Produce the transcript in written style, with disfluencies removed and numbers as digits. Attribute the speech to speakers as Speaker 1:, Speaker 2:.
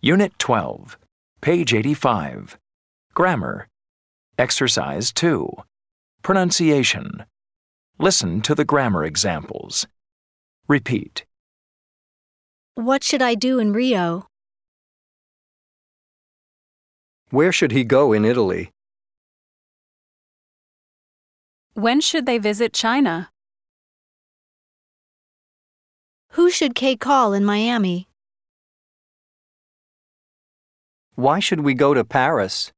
Speaker 1: Unit 12, page 85. Grammar. Exercise 2. Pronunciation. Listen to the grammar examples. Repeat.
Speaker 2: What should I do in Rio?
Speaker 3: Where should he go in Italy?
Speaker 4: When should they visit China?
Speaker 2: Who should Kay call in Miami?
Speaker 3: Why should we go to Paris?